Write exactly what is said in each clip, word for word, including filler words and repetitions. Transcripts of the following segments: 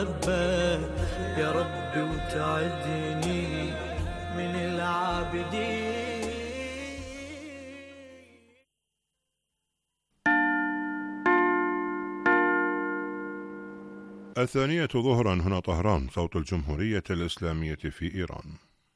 يا ربي وتعدني من العابدين. الثانية ظهرا، هنا طهران، صوت الجمهورية الإسلامية في إيران.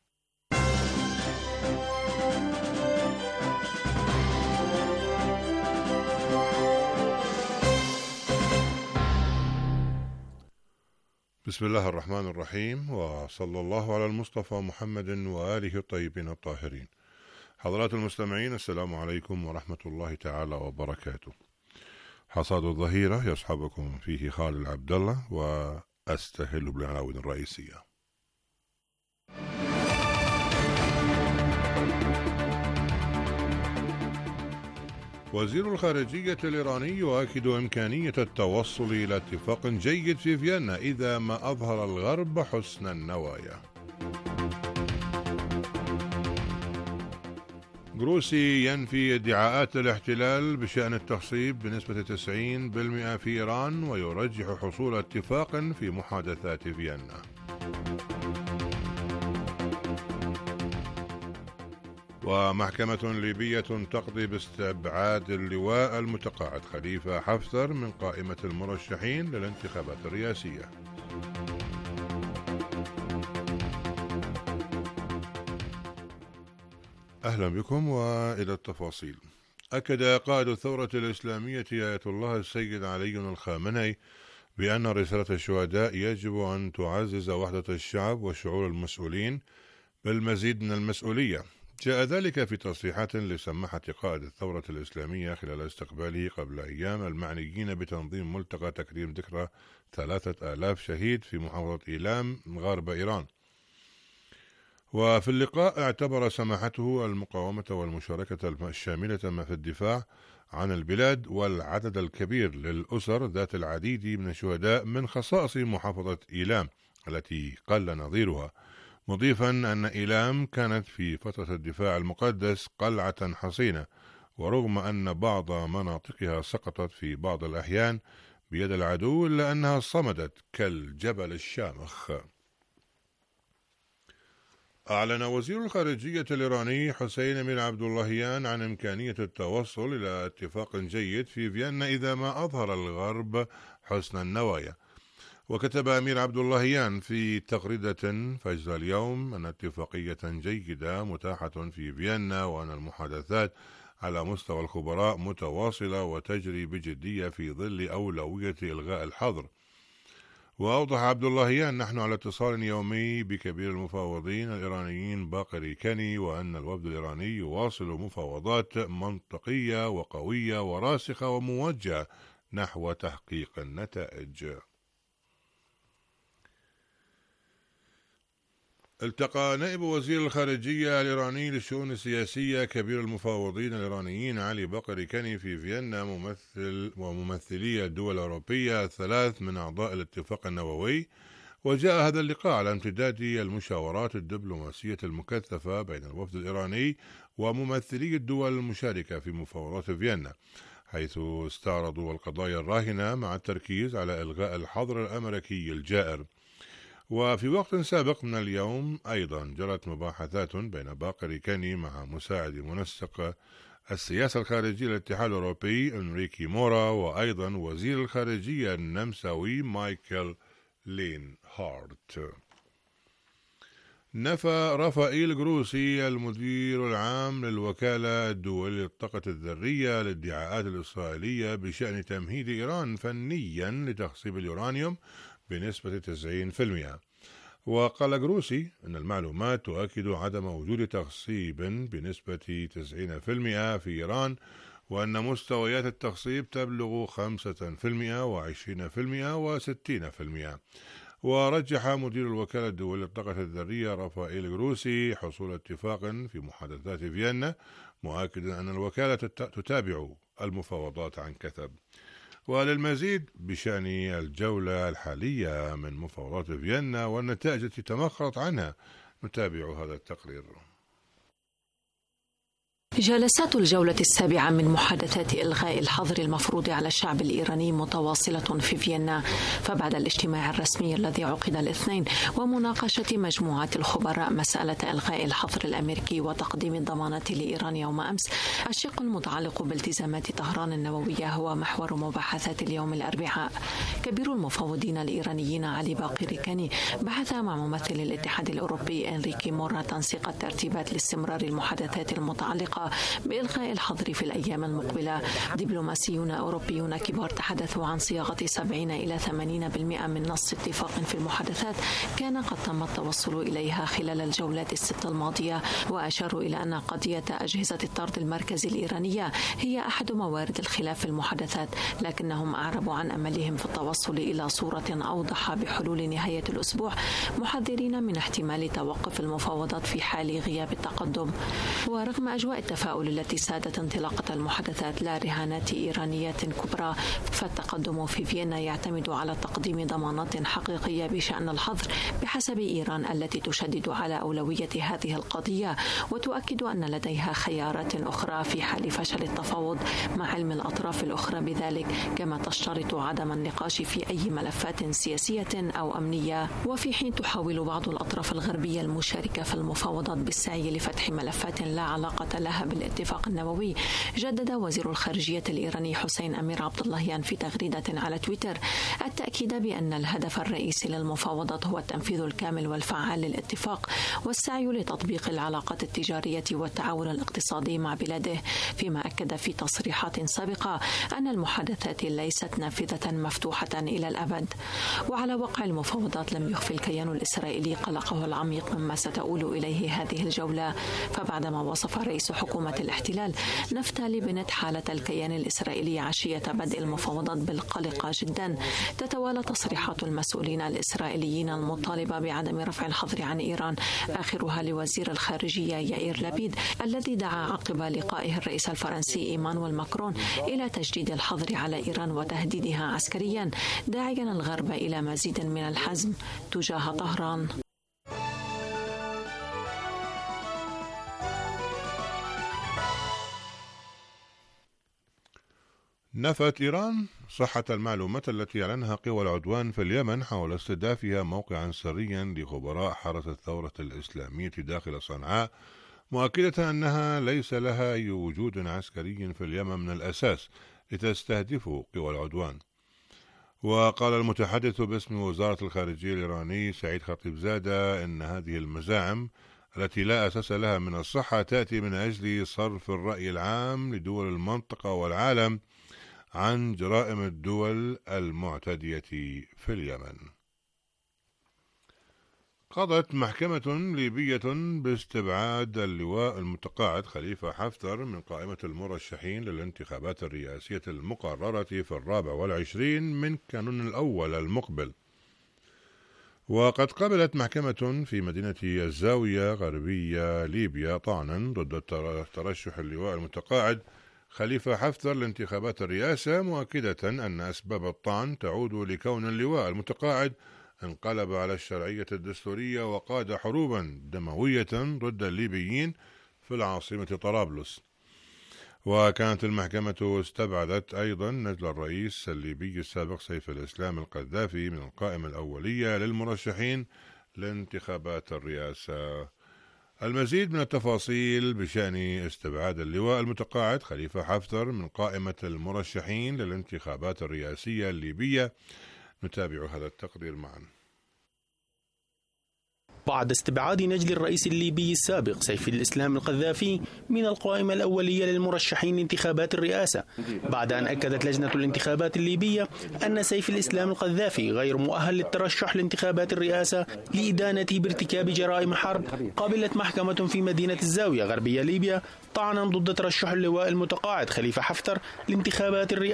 بسم الله الرحمن الرحيم، وصلى الله على المصطفى محمد وآله الطيبين الطاهرين. حضرات المستمعين، السلام عليكم ورحمة الله تعالى وبركاته. حصاد الظهيرة يصحبكم فيه خالد عبد الله، وأستهل بالعناوين الرئيسية. وزير الخارجية الإيراني يؤكد إمكانية التوصل إلى اتفاق جيد في فيينا إذا ما أظهر الغرب حسن النوايا. جروسي ينفي ادعاءات الاحتلال بشأن التخصيب بنسبة تسعين بالمئة في إيران، ويرجح حصول اتفاق في محادثات فيينا. ومحكمة ليبية تقضي باستبعاد اللواء المتقاعد خليفة حفتر من قائمة المرشحين للانتخابات الرئاسية. أهلا بكم وإلى التفاصيل. أكد قائد الثورة الإسلامية آية الله السيد علي الخامنئي بأن رسالة الشهداء يجب أن تعزز وحدة الشعب وشعور المسؤولين بالمزيد من المسؤولية. جاء ذلك في تصريحات لسماحة قائد الثورة الإسلامية خلال استقباله قبل أيام المعنيين بتنظيم ملتقى تكريم ذكرى ثلاثة آلاف شهيد في محافظة إيلام غرب إيران. وفي اللقاء اعتبر سماحته المقاومة والمشاركة الشاملة في الدفاع عن البلاد والعدد الكبير للأسر ذات العديد من الشهداء من خصائص محافظة إيلام التي قل نظيرها، مضيفا أن إيلام كانت في فترة الدفاع المقدس قلعة حصينة، ورغم أن بعض مناطقها سقطت في بعض الأحيان بيد العدو إلا أنها صمدت كالجبل الشامخ. أعلن وزير الخارجية الإيراني حسين أمير عبد اللهيان عن إمكانية التوصل إلى اتفاق جيد في فيينا إذا ما أظهر الغرب حسن النوايا. وكتب أمير عبد اللهيان في تغريدة فجر اليوم أن اتفاقية جيدة متاحة في فيينا، وأن المحادثات على مستوى الخبراء متواصلة وتجري بجدية في ظل أولوية إلغاء الحظر. وأوضح عبد اللهيان: نحن على اتصال يومي بكبير المفاوضين الإيرانيين باقر كاني، وأن الوفد الإيراني يواصل مفاوضات منطقية وقوية وراسخة وموجهة نحو تحقيق النتائج. التقى نائب وزير الخارجية الإيراني للشؤون السياسية كبير المفاوضين الإيرانيين علي باقر كاني في فيينا ممثل وممثلي الدول الأوروبية الثلاث من أعضاء الاتفاق النووي. وجاء هذا اللقاء على امتداد المشاورات الدبلوماسية المكثفة بين الوفد الإيراني وممثلي الدول المشاركة في مفاوضات فيينا، حيث استعرضوا القضايا الراهنة مع التركيز على إلغاء الحظر الأمريكي الجائر. وفي وقت سابق من اليوم أيضا جرت مباحثات بين باقر كاني مع مساعد منسق السياسة الخارجية للاتحاد الأوروبي إنريكي مورا، وأيضا وزير الخارجية النمساوي مايكل لين هارت. نفى رافائيل جروسي المدير العام للوكالة الدولية للطاقة الذرية الادعاءات الإسرائيلية بشأن تمهيد إيران فنيا لتخصيب اليورانيوم بنسبة تسعين بالمئة. وقال جروسي أن المعلومات تؤكد عدم وجود تخصيب بنسبة تسعين بالمئة في إيران، وأن مستويات التخصيب تبلغ خمسة بالمئة وعشرين بالمئة وستين بالمئة. ورجح مدير الوكالة الدولية للطاقة الذرية رافائيل جروسي حصول اتفاق في محادثات فيينا، مؤكدا أن الوكالة تتابع المفاوضات عن كثب. وللمزيد بشأن الجولة الحالية من مفاوضات فيينا والنتائج التي تمخرت عنها، نتابع هذا التقرير. جلسات الجولة السابعة من محادثات إلغاء الحظر المفروض على الشعب الإيراني متواصلة في فيينا، فبعد الاجتماع الرسمي الذي عقد الاثنين ومناقشة مجموعة الخبراء مسألة إلغاء الحظر الأمريكي وتقديم الضمانات لإيران يوم أمس، الشق المتعلق بالتزامات طهران النووية هو محور مباحثات اليوم الأربعاء. كبير المفوضين الإيرانيين علي باقر كاني بحث مع ممثل الاتحاد الأوروبي إنريكي مورا تنسيق الترتيبات لاستمرار المحادثات المتعلقة بإلغاء الحظر في الأيام المقبلة. دبلوماسيون أوروبيون كبار تحدثوا عن صياغة سبعين إلى ثمانين بالمئة من نص اتفاق في المحادثات كان قد تم التوصل إليها خلال الجولات الست الماضية، وأشاروا إلى أن قضية أجهزة الطرد المركزي الإيرانية هي أحد موارد الخلاف في المحادثات، لكنهم أعربوا عن أملهم في التوصل إلى صورة أوضح بحلول نهاية الأسبوع، محذرين من احتمال توقف المفاوضات في حال غياب التقدم. ورغم أجواء التفاؤل التي سادت انطلاقة المحادثات لا رهانات إيرانيات كبرى، فالتقدم في فيينا يعتمد على تقديم ضمانات حقيقية بشأن الحظر بحسب إيران التي تشدد على أولوية هذه القضية وتؤكد أن لديها خيارات أخرى في حال فشل التفاوض، مع علم الأطراف الأخرى بذلك، كما تشترط عدم النقاش في أي ملفات سياسية أو أمنية. وفي حين تحاول بعض الأطراف الغربية المشاركة في المفاوضات بالسعي لفتح ملفات لا علاقة لها بالاتفاق النووي، جدد وزير الخارجية الإيراني حسين أمير عبد اللهيان في تغريدة على تويتر التأكيد بأن الهدف الرئيسي للمفاوضات هو التنفيذ الكامل والفعال للاتفاق والسعي لتطبيق العلاقات التجارية والتعاون الاقتصادي مع بلاده، فيما أكد في تصريحات سابقة أن المحادثات ليست نافذة مفتوحة إلى الأبد. وعلى وقع المفاوضات لم يخفي الكيان الإسرائيلي قلقه العميق مما ستؤول إليه هذه الجولة، فبعدما وصف رئيس حكومة الاحتلال نفتالي بنت حالة الكيان الإسرائيلي عشية بدء المفاوضات بالقلقة جدا، تتوالى تصريحات المسؤولين الإسرائيليين المطالبة بعدم رفع الحظر عن إيران، آخرها لوزير الخارجية يائير لابيد الذي دعا عقب لقائه الرئيس الفرنسي إيمانويل ماكرون إلى تجديد الحظر على إيران وتهديدها عسكريا، داعيا الغرب إلى مزيد من الحزم تجاه طهران. نفت إيران صحة المعلومات التي أعلنها قوى العدوان في اليمن حول استهدافها موقعا سريا لخبراء حرس الثورة الإسلامية داخل صنعاء، مؤكدة أنها ليس لها أي وجود عسكري في اليمن من الأساس لتستهدفه قوى العدوان. وقال المتحدث باسم وزارة الخارجية الإيراني سعيد خطيبزادة إن هذه المزاعم التي لا أساس لها من الصحة تأتي من أجل صرف الرأي العام لدول المنطقة والعالم عن جرائم الدول المعتدية في اليمن. قضت محكمة ليبية باستبعاد اللواء المتقاعد خليفة حفتر من قائمة المرشحين للانتخابات الرئاسية المقررة في الرابع والعشرين من كانون الأول المقبل. وقد قبلت محكمة في مدينة الزاوية غربية ليبيا طعنا ضد ترشح اللواء المتقاعد خليفة حفتر لانتخابات الرئاسة، مؤكدة أن أسباب الطعن تعود لكون اللواء المتقاعد انقلب على الشرعية الدستورية وقاد حروبا دموية ضد الليبيين في العاصمة طرابلس. وكانت المحكمة استبعدت أيضا نجل الرئيس الليبي السابق سيف الإسلام القذافي من القائمة الأولية للمرشحين لانتخابات الرئاسة. المزيد من التفاصيل بشأن استبعاد اللواء المتقاعد خليفة حفتر من قائمة المرشحين للانتخابات الرئاسية الليبية نتابع هذا التقرير معا. بعد استبعاد نجل الرئيس الليبي السابق سيف الإسلام القذافي من القائمة الأولية للمرشحين لانتخابات الرئاسة، بعد أن أكدت لجنة الانتخابات الليبية أن سيف الإسلام القذافي غير مؤهل للترشح لانتخابات الرئاسة لإدانته بارتكاب جرائم حرب، قبلت محكمة في مدينة الزاوية غربية ليبيا طعنا ضد ترشح اللواء المتقاعد خليفة حفتر لانتخابات الرئاسة،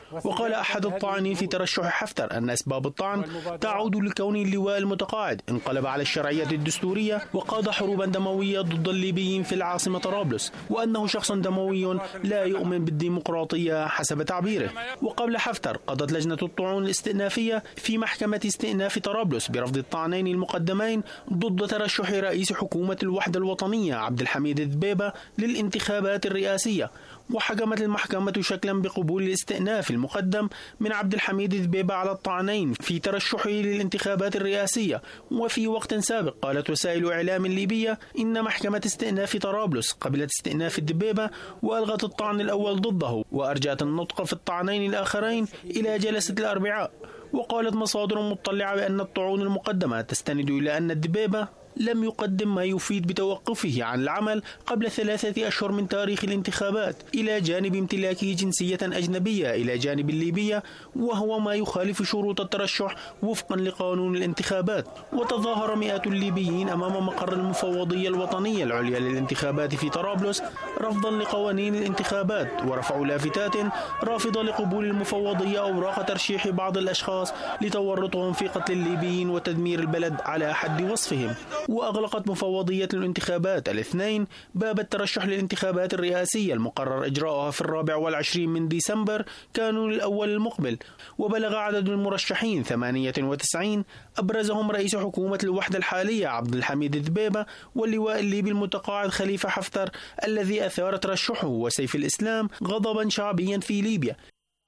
وقال أحد الطاعنين في ترشح حفتر أن أسباب الطعن تعود لكون اللواء المتقاعد انقلب على الشرعية الدستورية وقاد حروبا دموية ضد الليبيين في العاصمة طرابلس، وأنه شخص دموي لا يؤمن بالديمقراطية حسب تعبيره. وقبل حفتر قضت لجنة الطعون الاستئنافية في محكمة استئناف طرابلس برفض الطعنين المقدمين ضد ترشح رئيس حكومة الوحدة الوطنية عبد الحميد الذبيبة للانتخابات الرئاسية، وحكمت المحكمة شكلا بقبول الاستئناف المقدم من عبد الحميد الذبيبة على الطعنين في ترشحه للانتخابات الرئاسية. وفي وقت سابق قالت وسائل إعلام ليبية إن محكمة استئناف طرابلس قبلت استئناف الذبيبة وألغت الطعن الأول ضده، وأرجعت النطق في الطعنين الآخرين إلى جلسة الأربعاء. وقالت مصادر مطلعة بأن الطعون المقدمة تستند إلى أن الذبيبة لم يقدم ما يفيد بتوقفه عن العمل قبل ثلاثة أشهر من تاريخ الانتخابات، إلى جانب امتلاكه جنسية أجنبية إلى جانب الليبية، وهو ما يخالف شروط الترشح وفقا لقانون الانتخابات. وتظاهر مئات الليبيين أمام مقر المفوضية الوطنية العليا للانتخابات في طرابلس رفضا لقوانين الانتخابات، ورفعوا لافتات رافضة لقبول المفوضية أوراق ترشيح بعض الأشخاص لتورطهم في قتل الليبيين وتدمير البلد على حد وصفهم. وأغلقت مفوضية الانتخابات الاثنين باب الترشح للانتخابات الرئاسية المقرر إجراءها في الرابع والعشرين من ديسمبر كانون الأول المقبل. وبلغ عدد المرشحين ثمانية وتسعين، أبرزهم رئيس حكومة الوحدة الحالية عبد الحميد الذبيبة واللواء الليبي المتقاعد خليفة حفتر الذي أثار ترشحه وسيف الإسلام غضبا شعبيا في ليبيا.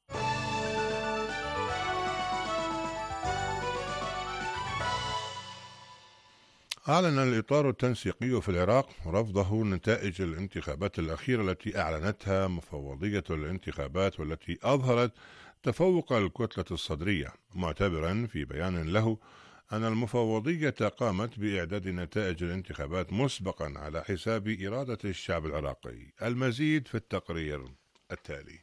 أعلن الإطار التنسيقي في العراق رفضه نتائج الانتخابات الأخيرة التي أعلنتها مفوضية الانتخابات والتي أظهرت تفوق الكتلة الصدرية، معتبرا في بيان له أن المفوضية قامت بإعداد نتائج الانتخابات مسبقا على حساب إرادة الشعب العراقي. المزيد في التقرير التالي.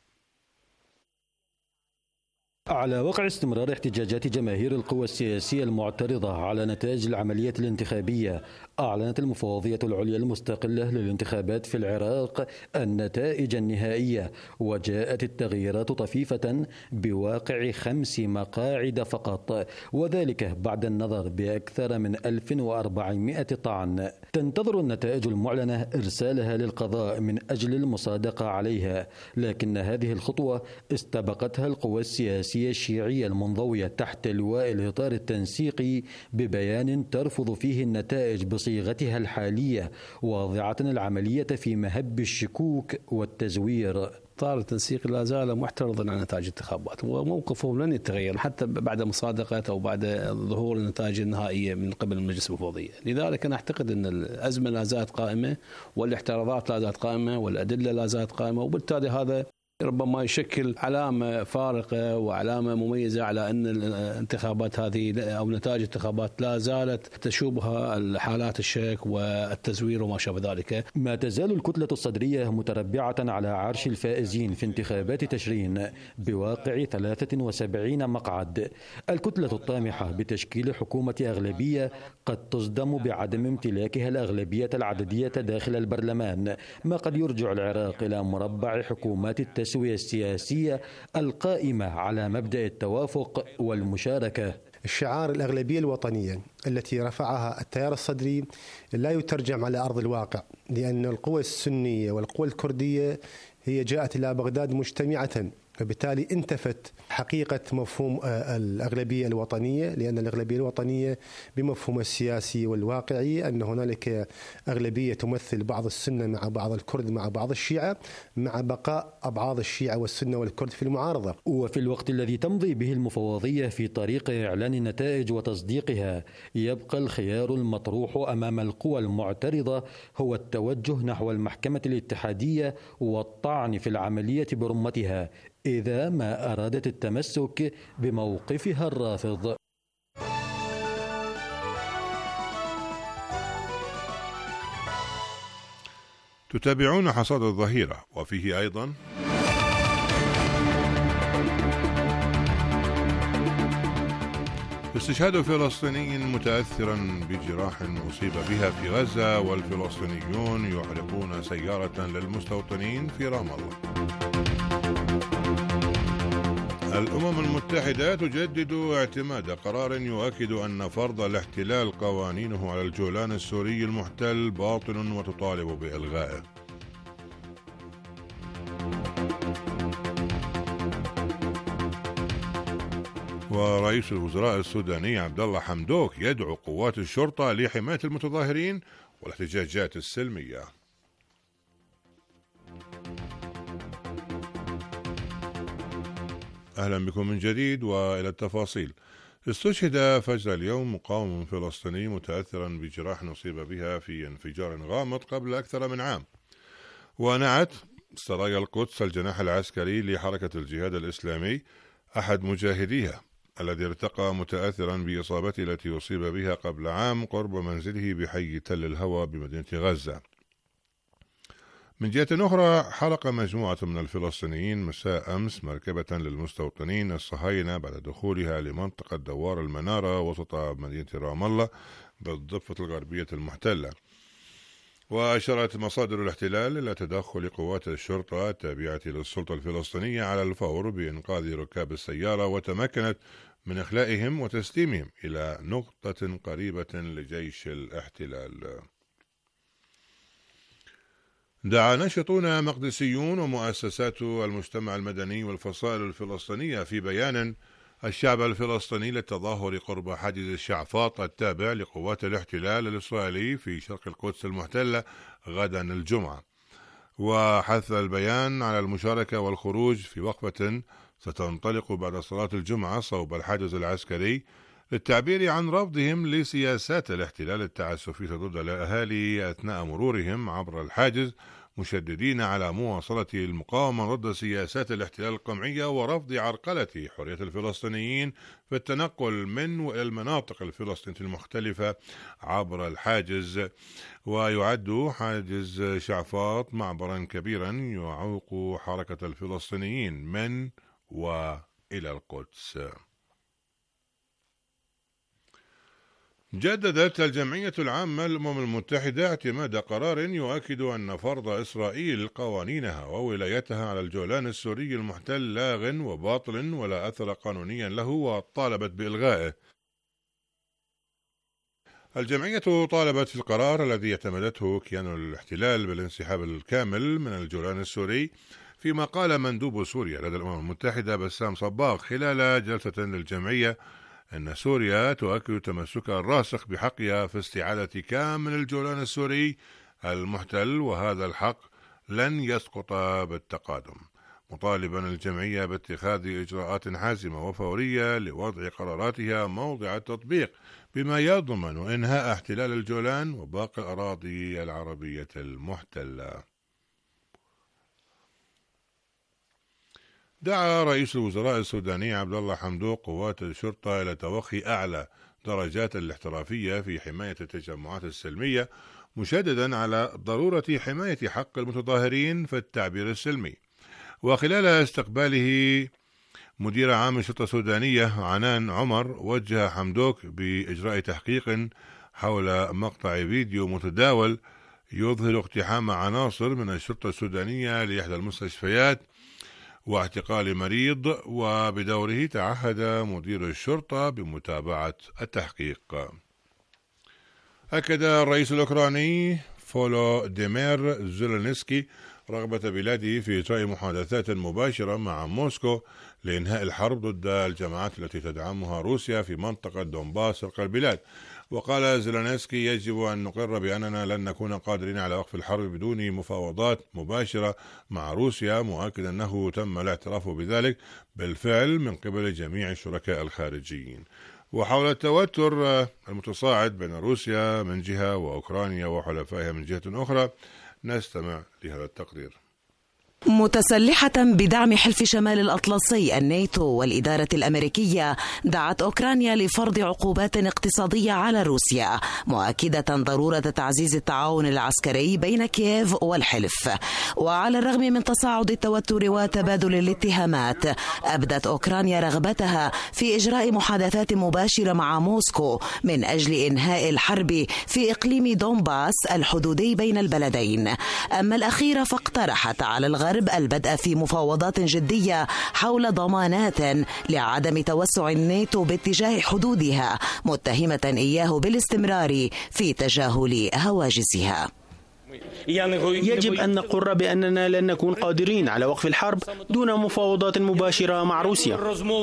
على وقع استمرار احتجاجات جماهير القوى السياسية المعترضة على نتائج العملية الانتخابية، أعلنت المفوضية العليا المستقلة للانتخابات في العراق النتائج النهائية، وجاءت التغييرات طفيفة بواقع خمس مقاعد فقط، وذلك بعد النظر بأكثر من ألف وأربعمائة طعن. تنتظر النتائج المعلنة إرسالها للقضاء من أجل المصادقة عليها، لكن هذه الخطوة استبقتها القوى السياسية الشيعية المنضوية تحت لواء الإطار التنسيقي ببيان ترفض فيه النتائج بصيغتها الحالية، واضعة العملية في مهب الشكوك والتزوير. الإطار التنسيقي لا زال محترضا على نتائج الانتخابات، وموقفه لن يتغير حتى بعد مصادقة أو بعد ظهور النتائج النهائية من قبل المجلس المفوضية. لذلك أنا أعتقد أن الأزمة لا زالت قائمة، والاحتراضات لا زالت قائمة، والأدلة لا زالت قائمة، وبالتالي هذا ربما يشكل علامة فارقة وعلامة مميزة على أن الانتخابات هذه أو نتائج الانتخابات لا زالت تشوبها الحالات الشك والتزوير وما شابه ذلك. ما تزال الكتلة الصدرية متربعة على عرش الفائزين في انتخابات تشرين بواقع ثلاثة وسبعين مقعد. الكتلة الطامحة بتشكيل حكومة أغلبية قد تصدم بعدم امتلاكها الأغلبية العددية داخل البرلمان، ما قد يرجع العراق إلى مربع حكومات التسوية السياسية القائمة على مبدأ التوافق والمشاركة. الشعار الأغلبية الوطنية التي رفعها التيار الصدري لا يترجم على أرض الواقع، لأن القوى السنية والقوى الكردية هي جاءت إلى بغداد مجتمعة، فبالتالي انتفت حقيقة مفهوم الأغلبية الوطنية، لأن الأغلبية الوطنية بمفهوم السياسي والواقعي أن هنالك أغلبية تمثل بعض السنة مع بعض الكرد مع بعض الشيعة، مع بقاء أبعاض الشيعة والسنة والكرد في المعارضة. وفي الوقت الذي تمضي به المفوضية في طريق إعلان النتائج وتصديقها، يبقى الخيار المطروح أمام القوى المعترضة هو التوجه نحو المحكمة الاتحادية والطعن في العملية برمتها إذا ما أرادت التمسك بموقفها الرافض. تتابعون حصاد الظهيرة، وفيه أيضا استشهاد فلسطيني متأثرا بجراح أصيب بها في غزة، والفلسطينيون يحرقون سيارة للمستوطنين في رام الله. الأمم المتحدة تجدد اعتماد قرار يؤكد أن فرض الاحتلال قوانينه على الجولان السوري المحتل باطل وتطالب بإلغائه. ورئيس الوزراء السوداني عبد الله حمدوك يدعو قوات الشرطة لحماية المتظاهرين والاحتجاجات السلمية. أهلا بكم من جديد وإلى التفاصيل. استشهد فجر اليوم مقاوم فلسطيني متأثرا بجراح نصيب بها في انفجار غامض قبل أكثر من عام. ونعت سرايا القدس الجناح العسكري لحركة الجهاد الإسلامي أحد مجاهديها الذي ارتقى متأثرا بإصابته التي أصيب بها قبل عام قرب منزله بحي تل الهوى بمدينة غزة. من جهة أخرى، حرق مجموعة من الفلسطينيين مساء أمس مركبة للمستوطنين الصهاينة بعد دخولها لمنطقة دوار المنارة وسط مدينة رام الله بالضفة الغربية المحتلة. وأشارت مصادر الاحتلال إلى تدخل قوات الشرطة التابعة للسلطة الفلسطينية على الفور بإنقاذ ركاب السيارة، وتمكنت من إخلائهم وتسليمهم إلى نقطة قريبة لجيش الاحتلال. دعا ناشطون مقدسيون ومؤسسات المجتمع المدني والفصائل الفلسطينية في بيان الشعب الفلسطيني للتظاهر قرب حاجز الشعفاط التابع لقوات الاحتلال الإسرائيلي في شرق القدس المحتلة غدا الجمعة. وحث البيان على المشاركة والخروج في وقفة ستنطلق بعد صلاة الجمعة صوب الحاجز العسكري للتعبير عن رفضهم لسياسات الاحتلال التعسفية ضد الأهالي أثناء مرورهم عبر الحاجز، مشددين على مواصلة المقاومة ضد سياسات الاحتلال القمعية ورفض عرقلة حرية الفلسطينيين في التنقل من وإلى المناطق الفلسطينية المختلفة عبر الحاجز. ويعد حاجز شعفاط معبرا كبيرا يعوق حركة الفلسطينيين من وإلى القدس. جددت الجمعية العامة للأمم المتحدة اعتماد قرار يؤكد أن فرض إسرائيل قوانينها وولايتها على الجولان السوري المحتل لاغ وباطل ولا أثر قانونيا له، وطالبت بإلغائه. الجمعية طالبت في القرار الذي اعتمدته كيان الاحتلال بالانسحاب الكامل من الجولان السوري، فيما قال مندوب سوريا لدى الأمم المتحدة بسام صباغ خلال جلسة للجمعية أن سوريا تؤكد تمسكها الراسخ بحقها في استعادة كامل الجولان السوري المحتل، وهذا الحق لن يسقط بالتقادم، مطالبا الجمعية باتخاذ إجراءات حازمة وفورية لوضع قراراتها موضع التطبيق بما يضمن إنهاء احتلال الجولان وباقي الأراضي العربية المحتلة. دعا رئيس الوزراء السوداني عبد الله حمدوك قوات الشرطة إلى توخي أعلى درجات الاحترافية في حماية التجمعات السلمية، مشددا على ضرورة حماية حق المتظاهرين في التعبير السلمي. وخلال استقباله مدير عام الشرطة السودانية عنان عمر، وجه حمدوك بإجراء تحقيق حول مقطع فيديو متداول يظهر اقتحام عناصر من الشرطة السودانية لإحدى المستشفيات واعتقال مريض، وبدوره تعهد مدير الشرطة بمتابعة التحقيق. أكد الرئيس الأوكراني فولوديمير زيلينسكي رغبة بلاده في إجراء محادثات مباشرة مع موسكو لإنهاء الحرب ضد الجماعات التي تدعمها روسيا في منطقة دونباس شرق البلاد. وقال زيلينسكي: يجب أن نقر بأننا لن نكون قادرين على وقف الحرب بدون مفاوضات مباشرة مع روسيا، مؤكدا أنه تم الاعتراف بذلك بالفعل من قبل جميع الشركاء الخارجيين. وحول التوتر المتصاعد بين روسيا من جهة وأوكرانيا وحلفائها من جهة أخرى، نستمع لهذا التقرير. متسلحة بدعم حلف شمال الأطلسي الناتو والإدارة الأمريكية، دعت أوكرانيا لفرض عقوبات اقتصادية على روسيا، مؤكدة ضرورة تعزيز التعاون العسكري بين كييف والحلف. وعلى الرغم من تصاعد التوتر وتبادل الاتهامات، أبدت أوكرانيا رغبتها في إجراء محادثات مباشرة مع موسكو من أجل إنهاء الحرب في إقليم دونباس الحدودي بين البلدين. أما الأخيرة فاقترحت على الغرب الغرب البدء في مفاوضات جدية حول ضمانات لعدم توسع الناتو باتجاه حدودها، متهمة إياه بالاستمرار في تجاهل هواجسها. يجب أن نقر بأننا لن نكون قادرين على وقف الحرب دون مفاوضات مباشرة مع روسيا.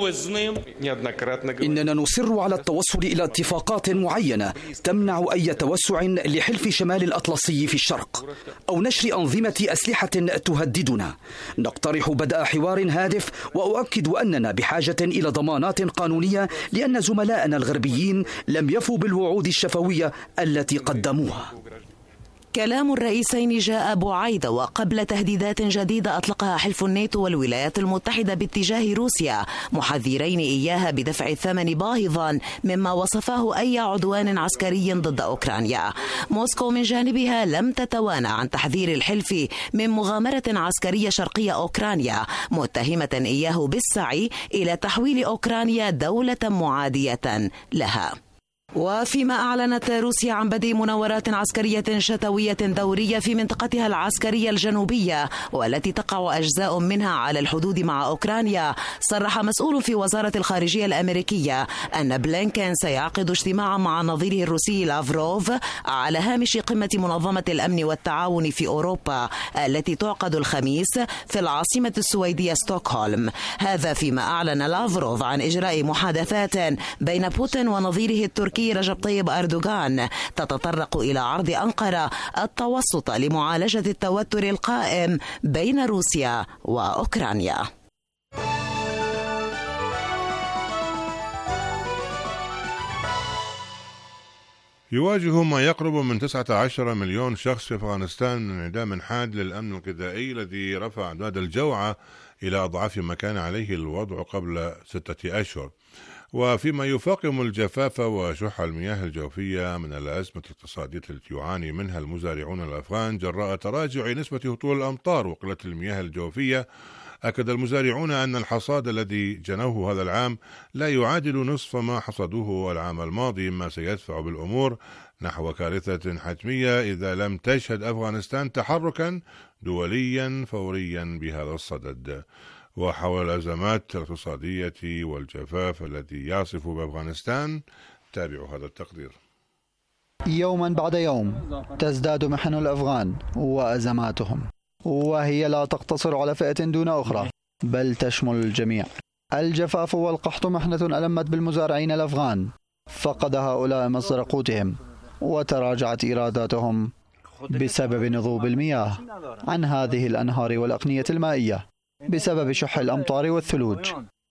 إننا نصر على التوصل إلى اتفاقات معينة تمنع أي توسع لحلف شمال الأطلسي في الشرق أو نشر أنظمة أسلحة تهددنا. نقترح بدء حوار هادف، وأؤكد أننا بحاجة إلى ضمانات قانونية لأن زملائنا الغربيين لم يفوا بالوعود الشفوية التي قدموها. كلام الرئيسين جاء بعيد وقبل تهديدات جديدة أطلقها حلف الناتو والولايات المتحدة باتجاه روسيا، محذرين إياها بدفع الثمن باهظا مما وصفاه أي عدوان عسكري ضد أوكرانيا. موسكو من جانبها لم تتوانى عن تحذير الحلف من مغامرة عسكرية شرقية أوكرانيا، متهمة إياه بالسعي إلى تحويل أوكرانيا دولة معادية لها. وفيما أعلنت روسيا عن بدء مناورات عسكرية شتوية دورية في منطقتها العسكرية الجنوبية والتي تقع أجزاء منها على الحدود مع أوكرانيا، صرح مسؤول في وزارة الخارجية الأمريكية أن بلينكين سيعقد اجتماعا مع نظيره الروسي لافروف على هامش قمة منظمة الأمن والتعاون في أوروبا التي تعقد الخميس في العاصمة السويدية ستوكهولم. هذا فيما أعلن لافروف عن إجراء محادثات بين بوتين ونظيره التركي رجب طيب أردوغان تتطرق إلى عرض أنقرة التوسط لمعالجة التوتر القائم بين روسيا وأوكرانيا. يواجه ما يقرب من تسعة عشر مليون شخص في أفغانستان من انعدام حاد للأمن الغذائي الذي رفع أعداد الجوعى إلى أضعاف ما كان عليه الوضع قبل ستة أشهر. وفيما يفاقم الجفاف وشح المياه الجوفية من الأزمة الاقتصادية التي يعاني منها المزارعون الأفغان جراء تراجع نسبة هطول الأمطار وقلة المياه الجوفية، أكد المزارعون أن الحصاد الذي جنوه هذا العام لا يعادل نصف ما حصدوه العام الماضي، ما سيدفع بالأمور نحو كارثة حتمية إذا لم تشهد أفغانستان تحركا دوليا فوريا بهذا الصدد. وحول الأزمات الاقتصادية والجفاف الذي يعصف بأفغانستان، تابعوا هذا التقرير. يوما بعد يوم تزداد محن الأفغان وأزماتهم، وهي لا تقتصر على فئة دون أخرى بل تشمل الجميع. الجفاف والقحط محنة ألمت بالمزارعين الأفغان، فقد هؤلاء مصدر قوتهم وتراجعت إيراداتهم بسبب نضوب المياه عن هذه الأنهار والأقنية المائية بسبب شح الأمطار والثلوج.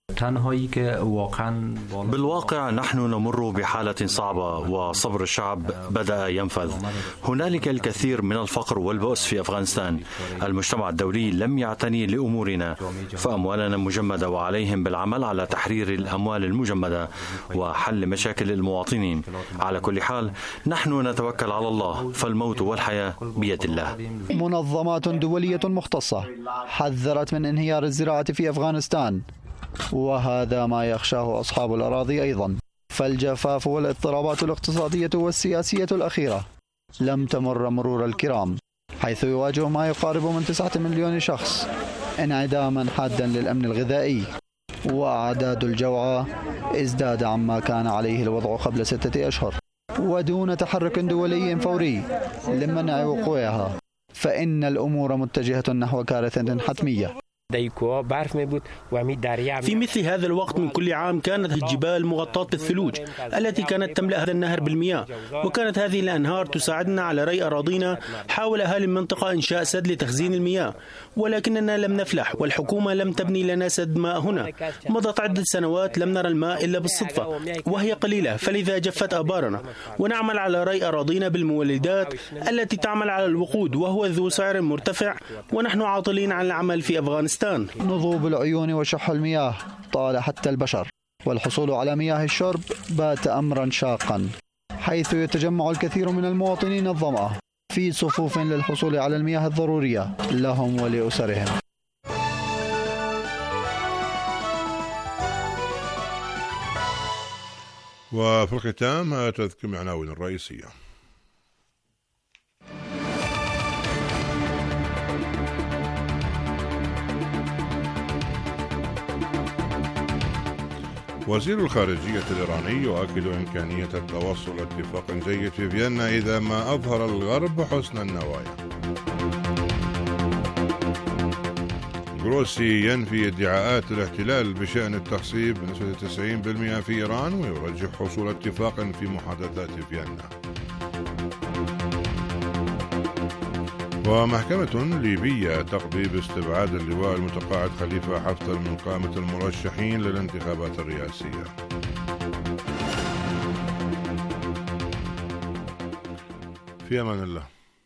بالواقع نحن نمر بحالة صعبة وصبر الشعب بدأ ينفذ. هنالك الكثير من الفقر والبؤس في أفغانستان. المجتمع الدولي لم يعتني لأمورنا، فأموالنا مجمدة وعليهم بالعمل على تحرير الأموال المجمدة وحل مشاكل المواطنين. على كل حال نحن نتوكل على الله، فالموت والحياة بيد الله. منظمات دولية مختصة حذرت من انهيار الزراعة في أفغانستان، وهذا ما يخشاه أصحاب الأراضي أيضا. فالجفاف والاضطرابات الاقتصادية والسياسية الأخيرة لم تمر مرور الكرام، حيث يواجه ما يقارب من تسعة مليون شخص انعداما حادا للأمن الغذائي، وأعداد الجوعى ازداد عما كان عليه الوضع قبل ستة أشهر. ودون تحرك دولي فوري لمنع وقوعها فإن الأمور متجهة نحو كارثة حتمية. في مثل هذا الوقت من كل عام كانت الجبال مغطاة بالثلوج التي كانت تملأ هذا النهر بالمياه، وكانت هذه الأنهار تساعدنا على ري أراضينا. حاول أهالي المنطقة إنشاء سد لتخزين المياه، ولكننا لم نفلح، والحكومة لم تبني لنا سد ماء هنا. مضت عدة سنوات لم نرى الماء إلا بالصدفة وهي قليلة، فلذا جفت آبارنا. ونعمل على ري أراضينا بالمولدات التي تعمل على الوقود وهو ذو سعر مرتفع، ونحن عاطلين عن العمل في أفغانستان. نضوب العيون وشح المياه طال حتى البشر، والحصول على مياه الشرب بات أمرا شاقا، حيث يتجمع الكثير من المواطنين الظمأ في صفوف للحصول على المياه الضرورية لهم ولأسرهم. وفي الختام تذكر العناوين الرئيسية. وزير الخارجية الإيراني يؤكد إمكانية التوصل لاتفاق جيد في فيينا إذا ما أظهر الغرب حسن النوايا. جروسي ينفي ادعاءات الاحتلال بشأن التخصيب بنسبة تسعين بالمئة في إيران ويرجح حصول اتفاق في محادثات فيينا. ومحكمة ليبية تقضي باستبعاد اللواء المتقاعد خليفة حفتر من قائمة المرشحين للانتخابات الرئاسية. في أمان الله.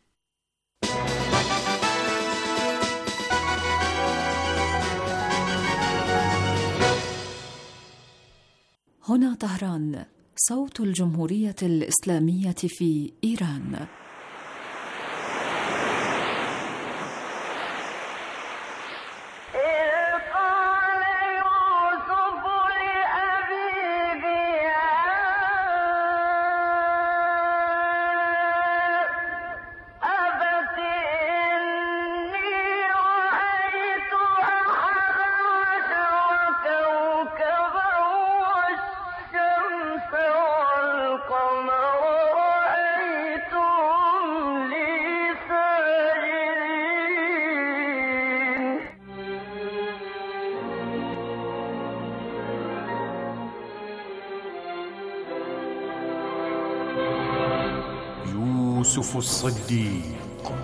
هنا طهران، صوت الجمهورية الإسلامية في إيران. يوسف الصديق.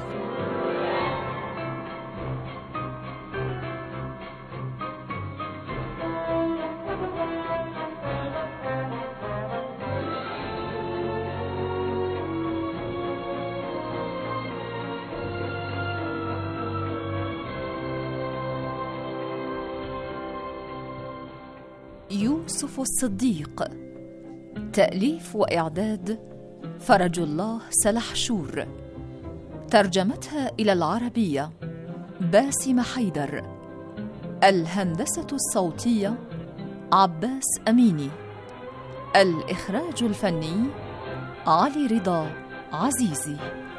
يوسف الصديق، تأليف وإعداد فرج الله سلحشور، ترجمتها إلى العربية باسم حيدر، الهندسة الصوتية عباس أميني، الإخراج الفني علي رضا عزيزي.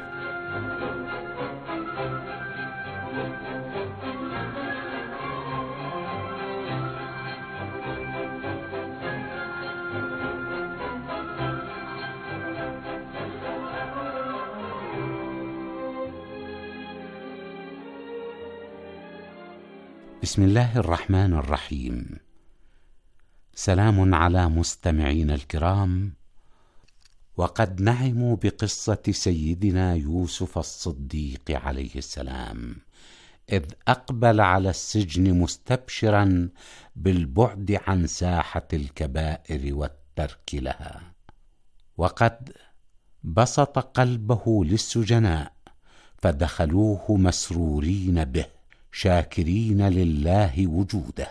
بسم الله الرحمن الرحيم. سلام على مستمعينا الكرام، وقد نعموا بقصة سيدنا يوسف الصديق عليه السلام إذ أقبل على السجن مستبشرا بالبعد عن ساحة الكبائر والترك لها، وقد بسط قلبه للسجناء فدخلوه مسرورين به شاكرين لله وجوده.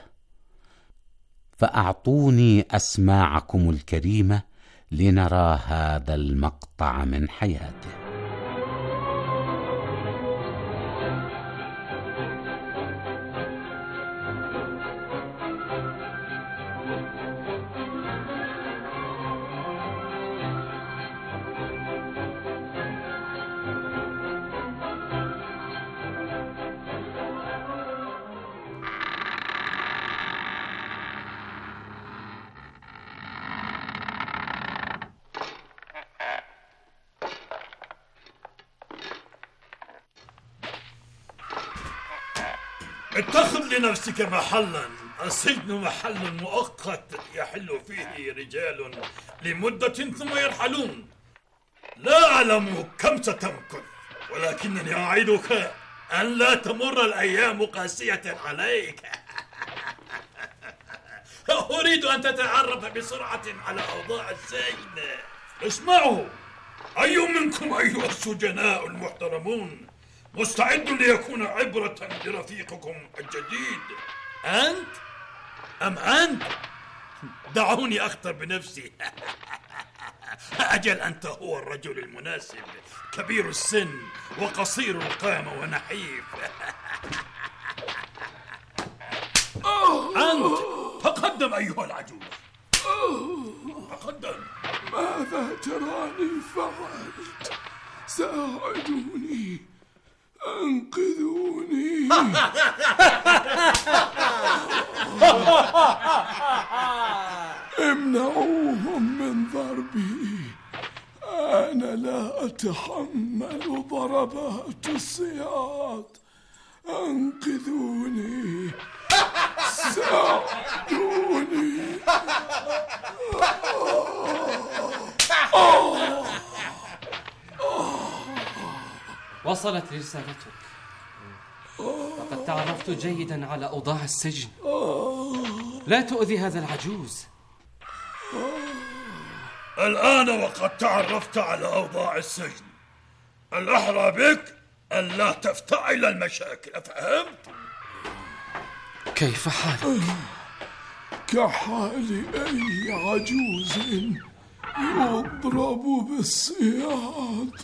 فأعطوني أسماعكم الكريمة لنرى هذا المقطع من حياته. اتخذ لنفسك محلا، السجن محل مؤقت يحل فيه رجال لمدة ثم يرحلون. لا أعلم كم ستمكث، ولكنني أعدك أن لا تمر الأيام قاسية عليك. أريد أن تتعرف بسرعة على أوضاع السجن. اسمعوا، أي منكم أيها السجناء المحترمون مستعد ليكون عبرة لرفيقكم الجديد؟ أنت؟ أم أنت؟ دعوني أخطر بنفسي. أجل أنت هو الرجل المناسب، كبير السن وقصير القامة ونحيف. أنت تقدم أيها العجوز، تقدم. ماذا تراني فعلت؟ ساعدوني، أنقذوني. امنعوهم من ضربي، أنا لا أتحمل ضربات الصياد، أنقذوني، ساعدوني. وصلت رسالتك، لقد تعرفت جيدا على أوضاع السجن. لا تؤذي هذا العجوز. الآن وقد تعرفت على أوضاع السجن، الأحرى بك ألا تفتعل المشاكل، فهمت؟ كيف حالك؟ كحال أي عجوز يضرب بالصياد.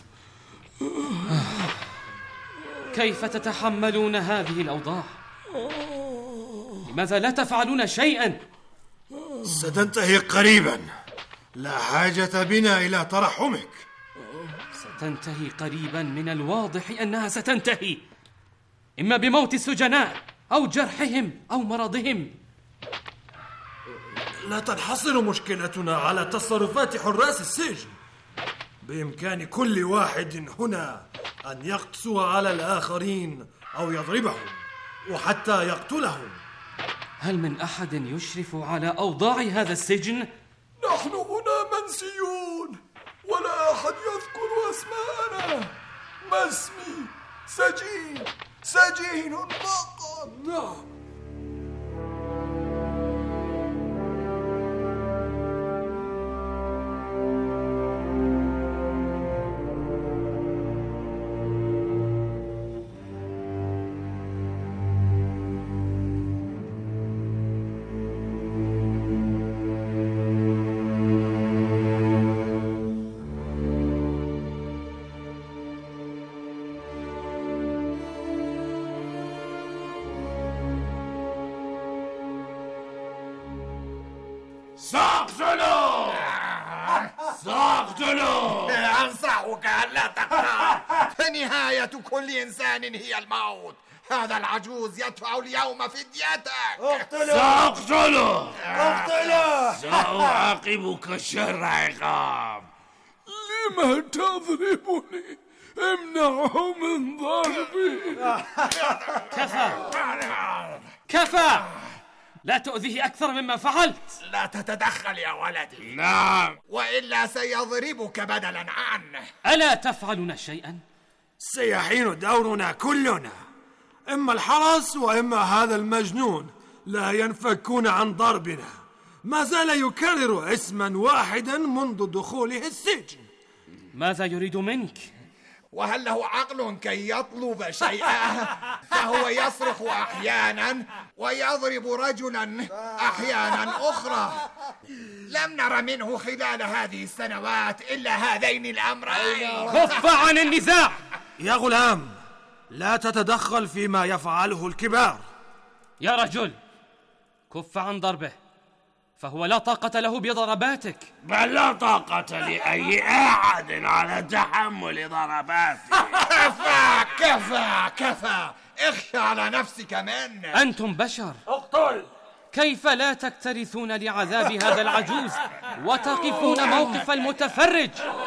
كيف تتحملون هذه الأوضاع؟ لماذا لا تفعلون شيئا؟ ستنتهي قريبا، لا حاجة بنا إلى ترحمك. ستنتهي قريبا، من الواضح أنها ستنتهي إما بموت السجناء أو جرحهم أو مرضهم. لا تنحصر مشكلتنا على تصرفات حراس السجن، بإمكان كل واحد هنا أن يقسو على الآخرين أو يضربهم وحتى يقتلهم. هل من أحد يشرف على أوضاع هذا السجن؟ نحن هنا منسيون، ولا أحد يذكر أسماءنا. ما اسمي؟ سجين، سجين فقط. نعم. سأقتله سأقتله. أنصحك ألا تقتل، فنهاية كل إنسان هي الموت. هذا العجوز يدفع اليوم فديتك. اقتله. سأقتله اقتله. سأعاقبك شر عقاب. لما تضربني؟ امنعه من ضربي. كفى كفى، لا تؤذيه أكثر مما فعلت. لا تتدخل يا ولدي. نعم، وإلا سيضربك بدلا عنه. ألا تفعلون شيئا؟ سيحين دورنا كلنا، إما الحرس وإما هذا المجنون لا ينفكون عن ضربنا. ما زال يكرر اسما واحدا منذ دخوله السجن. ماذا يريد منك؟ وهل له عقل كي يطلب شيئا؟ فهو يصرخ أحيانا ويضرب رجلا أحيانا أخرى. لم نر منه خلال هذه السنوات إلا هذين الأمرين. كف عن النزاع يا غلام، لا تتدخل فيما يفعله الكبار. يا رجل، كف عن ضربه، فهو لا طاقة له بضرباتك. بل لا طاقة لأي أحد على تحمل ضرباتي. كفى كفى كفى، اخشى على نفسك من. أنتم بشر، اقتل. كيف لا تكترثون لعذاب هذا العجوز وتقفون موقف المتفرج؟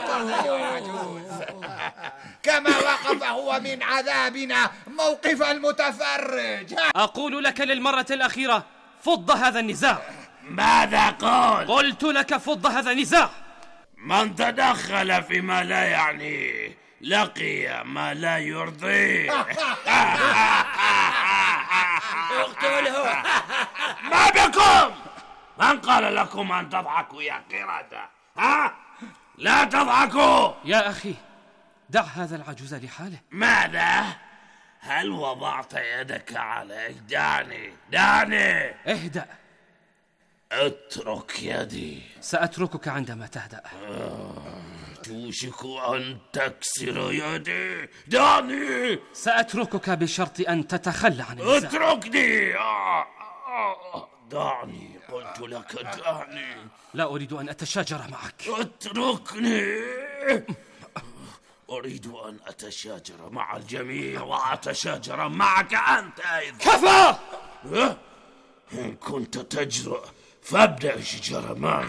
كما وقف هو من عذابنا موقف المتفرج. أقول لك للمرة الأخيرة، فض هذا النزاع. ماذا قلت؟ قلت لك فض هذا النزاع. من تدخل فيما لا يعنيه لقي ما لا يرضيه. اقتله. ما بكم؟ من قال لكم أن تضحكوا يا قردة؟ ها؟ لا تضحكوا. يا أخي، دع هذا العجوز لحاله. ماذا؟ هل وضعت يدك عليه؟ دعني دعني. اهدأ. اترك يدي. سأتركك عندما تهدأ. توشك أن تكسر يدي. دعني. سأتركك بشرط أن تتخلى عن النزاع. اتركني. دعني، قلت لك دعني. لا أريد أن أتشاجر معك. اتركني. أريد أن أتشاجر مع الجميع وأتشاجر معك أنت أيضا. كفى! إن كنت تجرؤ فابدأ الشجرة معي.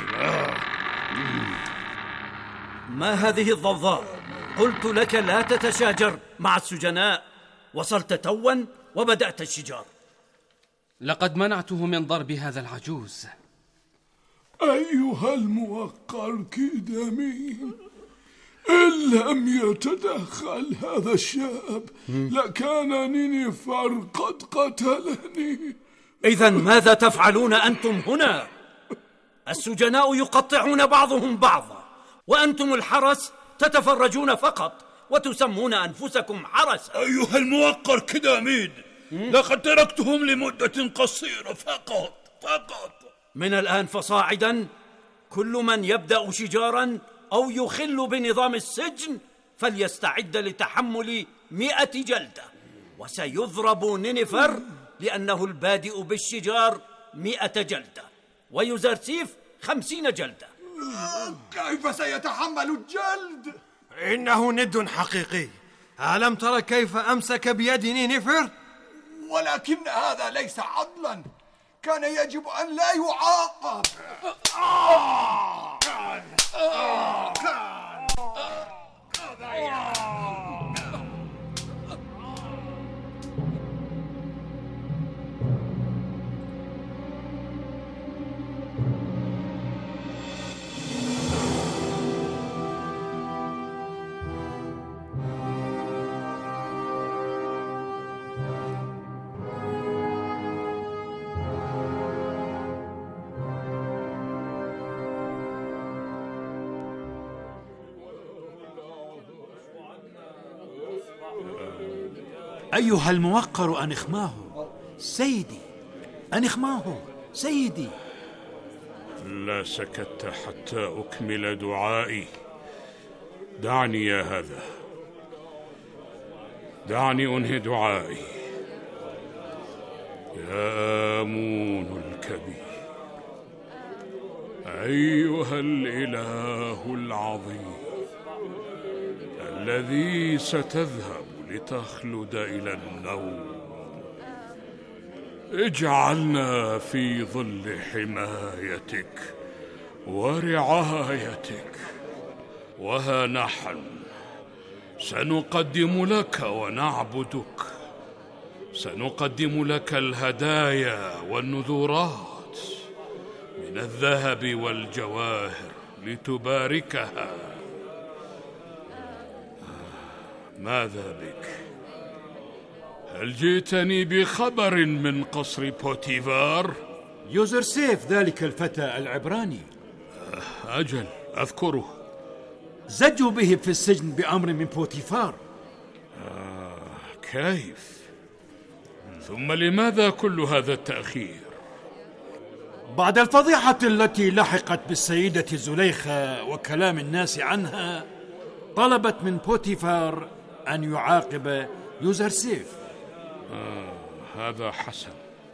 ما هذه الضوضاء؟ قلت لك لا تتشاجر مع السجناء، وصلت توا وبدأت الشجار. لقد منعته من ضرب هذا العجوز. أيها الموقر كيدامين، إن لم يتدخل هذا الشاب لكان نينفر قد قتلني. إذن ماذا تفعلون أنتم هنا؟ السجناء يقطعون بعضهم بعضا، وأنتم الحرس تتفرجون فقط وتسمون أنفسكم حرسا. أيها الموقر كدامين، لقد تركتهم لمدة قصيرة فقط فقط. من الآن فصاعدا كل من يبدأ شجارا أو يخل بنظام السجن فليستعد لتحمل مئة جلدة، وسيضرب نينفر لأنه البادئ بالشجار مئة جلدة، ويوزرسيف خمسين جلدة. كيف سيتحمل الجلد؟ إنه ند حقيقي. ألم ترى كيف أمسك بيد نينفر؟ ولكن هذا ليس عدلا، كان يجب أن لا يعاقب. أيها الموقر أنخماه سيدي، أنخماه سيدي. لا سكت حتى أكمل دعائي. دعني يا هذا، دعني أنهي دعائي. يا آمون الكبير، أيها الإله العظيم الذي ستذهب لتخلد إلى النوم، اجعلنا في ظل حمايتك ورعايتك، وها نحن سنقدم لك ونعبدك، سنقدم لك الهدايا والنذورات من الذهب والجواهر لتباركها. ماذا بك؟ هل جئتني بخبر من قصر بوتيفار؟ يوزرسيف ذلك الفتى العبراني. أجل أذكره. زجوا به في السجن بأمر من بوتيفار. آه كيف؟ ثم لماذا كل هذا التأخير؟ بعد الفضيحة التي لحقت بالسيدة زليخة وكلام الناس عنها، طلبت من بوتيفار أن يعاقب يوزرسيف. آه هذا حسن.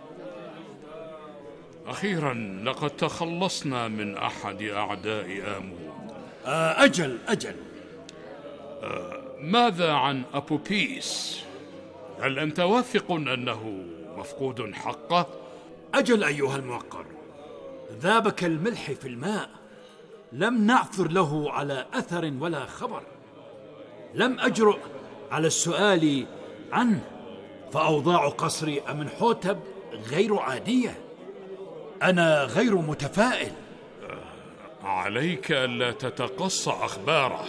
أخيرا لقد تخلصنا من أحد أعداء آمون. آه أجل أجل. آه ماذا عن أبوبيس؟ هل أنت واثق أنه مفقود حقه؟ أجل أيها الموقر، ذاب كالملح في الماء، لم نعثر له على أثر ولا خبر. لم أجرؤ على السؤال عنه، فأوضاع قصر أمنحوتب غير عادية. أنا غير متفائل. عليك ألا تتقصى أخباره،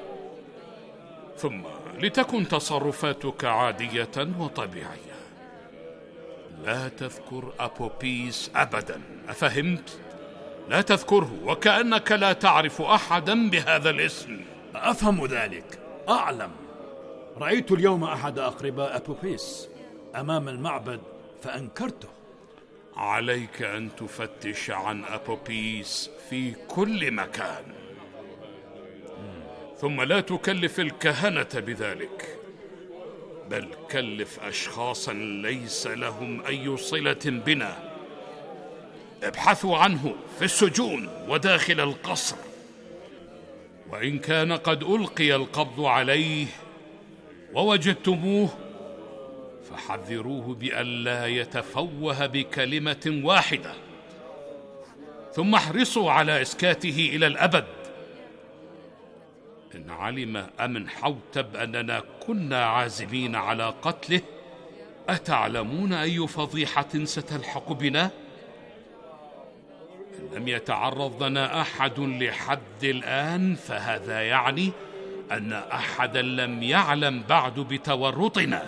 ثم لتكن تصرفاتك عادية وطبيعية. لا تذكر أبوبيس أبدا، أفهمت؟ لا تذكره وكأنك لا تعرف أحدا بهذا الاسم. أفهم ذلك، أعلم. رأيت اليوم أحد أقرباء أبوبيس أمام المعبد فأنكرته. عليك أن تفتش عن أبوبيس في كل مكان، ثم لا تكلف الكهنة بذلك، بل كلف أشخاصا ليس لهم أي صلة بنا. ابحثوا عنه في السجون وداخل القصر، وإن كان قد ألقي القبض عليه ووجدتموه فحذروه بأن لا يتفوه بكلمة واحدة. ثم احرصوا على إسكاته إلى الأبد. إن علم أمن حوتب أننا كنا عازمين على قتله، أتعلمون أي فضيحة ستلحق بنا؟ إن لم يتعرض لنا أحد لحد الآن، فهذا يعني أن أحدا لم يعلم بعد بتورطنا.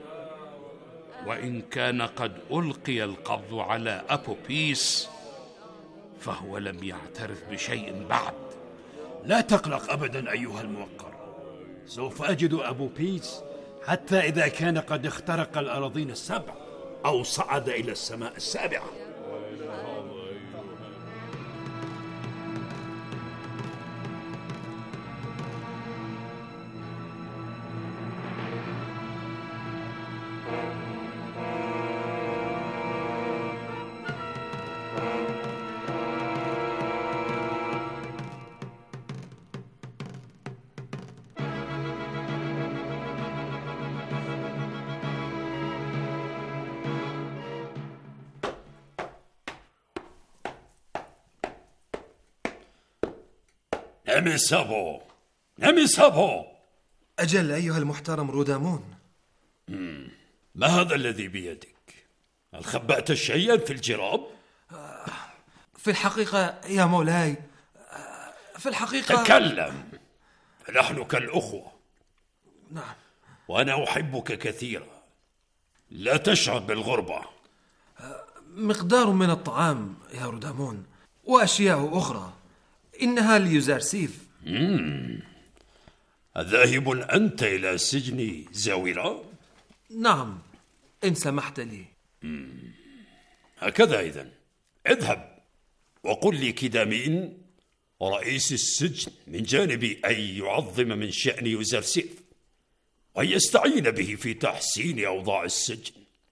وإن كان قد ألقي القبض على أبوبيس، فهو لم يعترف بشيء بعد. لا تقلق أبدا أيها الموقر، سوف أجد أبوبيس حتى إذا كان قد اخترق الأراضين السبع أو صعد إلى السماء السابعة. نمسابو نمسابو. أجل أيها المحترم رودامون. مم. ما هذا الذي بيدك؟ هل خبأت شيئا في الجراب؟ في الحقيقة يا مولاي، في الحقيقة. تكلم، فنحن كالأخوة. نعم. وأنا أحبك كثيرا، لا تشعر بالغربة. مقدار من الطعام يا رودامون وأشياء أخرى، إنها ليوزارسيف. مم. أذاهب أنت إلى سجن زاويرة؟ نعم إن سمحت لي. مم. هكذا إذن، اذهب وقل لي كدامين رئيس السجن من جانبي أن يعظم من شأن يوزارسيف وأن يستعين به في تحسين أوضاع السجن،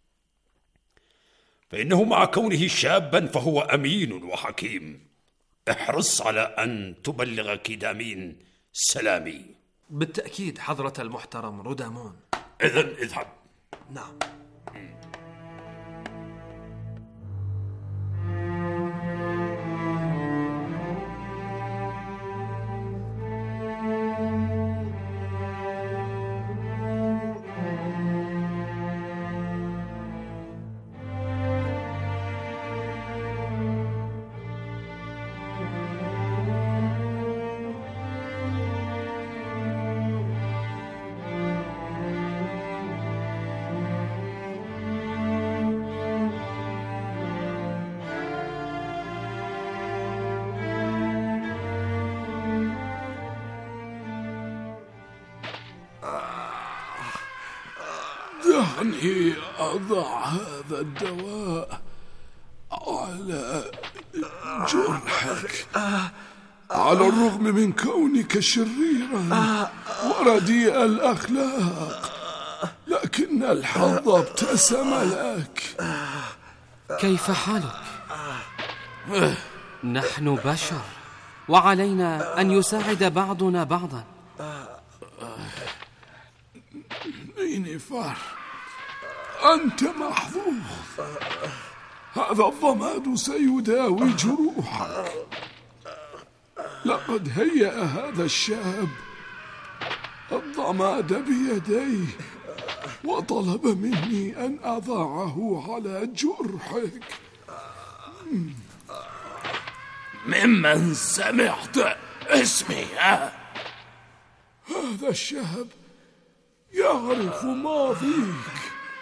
فإنه مع كونه شابا فهو أمين وحكيم. احرص على أن تبلغ كدامين سلامي. بالتأكيد حضرة المحترم رودامون. إذن اذهب. نعم. دعني أضع هذا الدواء على جرحك. على الرغم من كونك شريرا ورديء الأخلاق، لكن الحظ ابتسم لك. كيف حالك؟ نحن بشر وعلينا أن يساعد بعضنا بعضا. نينيفار، أنت محظوظ، هذا الضماد سيداوي جروحك. لقد هيأ هذا الشاب الضماد بيديه وطلب مني أن أضعه على جرحك. ممن سمعت اسمي؟ ها؟ هذا الشاب يعرف ماضيك،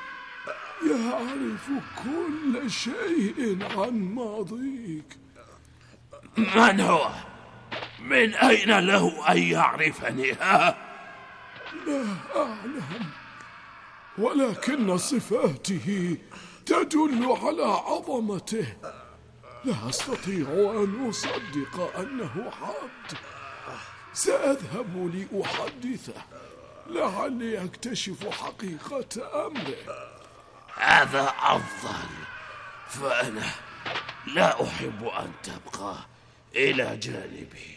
يعرف كل شيء عن ماضيك. من هو؟ من أين له أن يعرفني؟ ها؟ لا أعلم، ولكن صفاته تدل على عظمته. لا أستطيع أن أصدق أنه حد. سأذهب لأحدثه، لعلي أكتشف حقيقة أمره. هذا أفضل، فأنا لا أحب أن تبقى إلى جانبي.